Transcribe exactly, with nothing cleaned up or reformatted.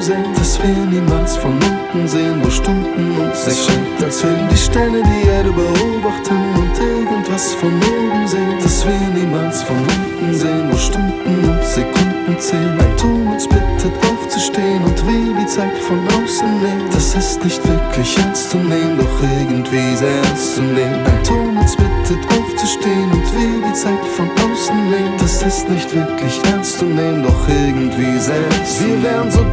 sehen, dass wir niemals von unten sehen, wo Stunden uns es scheint, als würden die Sterne die Erde beobachten und irgendwas von oben sehen, dass wir niemals von unten sehen, wo Stunden und Sekunden zählen. Ein Ton uns bittet aufzustehen und wir die Zeit von außen nehmen. Das ist nicht wirklich ernst zu nehmen, doch irgendwie sehr ernst zu nehmen. Ein Ton uns bittet aufzustehen und wir die Zeit von außen nehmen. Das ist nicht wirklich ernst zu nehmen, doch irgendwie sehr ernst zu nehmen. Wir wären so